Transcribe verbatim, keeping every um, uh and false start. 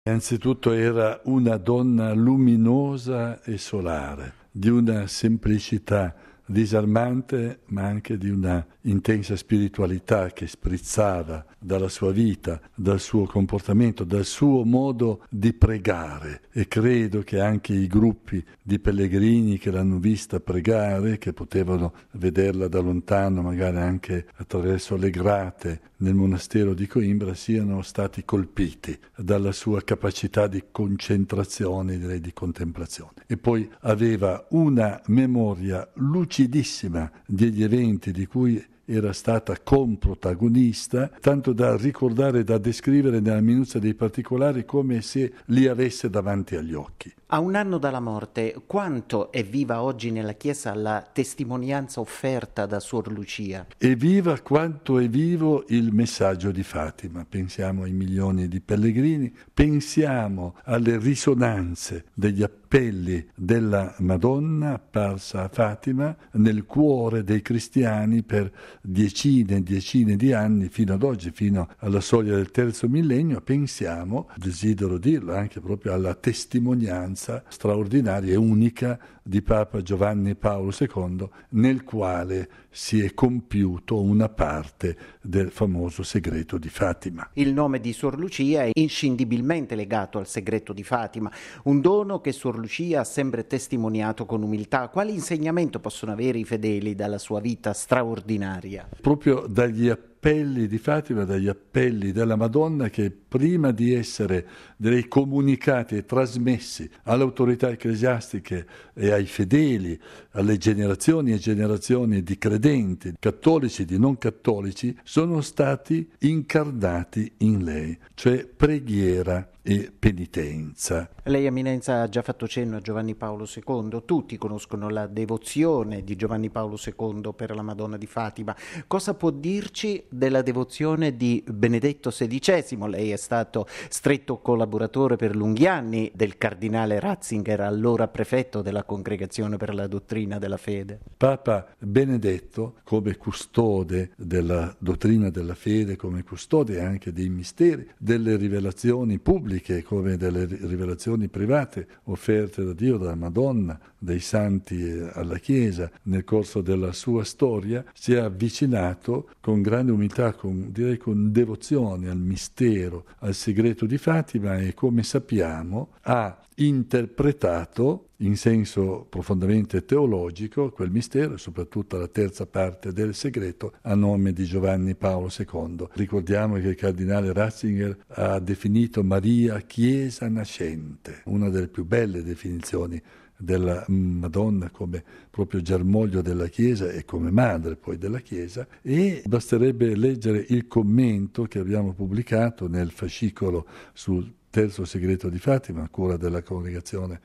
Innanzitutto era una donna luminosa e solare, di una semplicità disarmante, ma anche di una intensa spiritualità che sprizzava dalla sua vita, dal suo comportamento, dal suo modo di pregare. E credo che anche i gruppi di pellegrini che l'hanno vista pregare, che potevano vederla da lontano, magari anche attraverso le grate nel monastero di Coimbra, siano stati colpiti dalla sua capacità di concentrazione, direi di contemplazione. E poi aveva una memoria lucidissima degli eventi di cui era stata comprotagonista, tanto da ricordare e da descrivere nella minuzia dei particolari come se li avesse davanti agli occhi. A un anno dalla morte, quanto è viva oggi nella Chiesa la testimonianza offerta da Suor Lucia? È viva quanto è vivo il messaggio di Fatima. Pensiamo ai milioni di pellegrini, pensiamo alle risonanze degli appelli della Madonna apparsa a Fatima nel cuore dei cristiani per decine e decine di anni, fino ad oggi, fino alla soglia del terzo millennio. Pensiamo, desidero dirlo, anche proprio alla testimonianza straordinaria e unica di Papa Giovanni Paolo secondo, nel quale si è compiuto una parte del famoso segreto di Fatima. Il nome di Suor Lucia è inscindibilmente legato al segreto di Fatima, un dono che Suor Lucia ha sempre testimoniato con umiltà. Quale insegnamento possono avere i fedeli dalla sua vita straordinaria? Proprio dagli appelli di Fatima, dagli appelli della Madonna, che prima di essere direi comunicati e trasmessi alle autorità ecclesiastiche e ai fedeli, alle generazioni e generazioni di credenti, cattolici e di non cattolici, sono stati incarnati in lei, cioè preghiera e penitenza. Lei, Eminenza, ha già fatto cenno a Giovanni Paolo secondo. Tutti conoscono la devozione di Giovanni Paolo secondo per la Madonna di Fatima. Cosa può dirci della devozione di Benedetto sedicesimo? Lei è stato stretto collaboratore per lunghi anni del cardinale Ratzinger, allora prefetto della Congregazione per la Dottrina della Fede. Papa Benedetto, come custode della dottrina della fede, come custode anche dei misteri, delle rivelazioni pubbliche, come delle rivelazioni private offerte da Dio, dalla Madonna, dai santi alla Chiesa, nel corso della sua storia, si è avvicinato con grande umiltà, con, direi con devozione al mistero, al segreto di Fatima, e come sappiamo ha interpretato in senso profondamente teologico quel mistero, e soprattutto la terza parte del segreto, a nome di Giovanni Paolo secondo. Ricordiamo che il cardinale Ratzinger ha definito Maria Chiesa nascente, una delle più belle definizioni della Madonna come proprio germoglio della Chiesa e come madre poi della Chiesa, e basterebbe leggere il commento che abbiamo pubblicato nel fascicolo sul terzo segreto di Fatima, a cura della Congregazione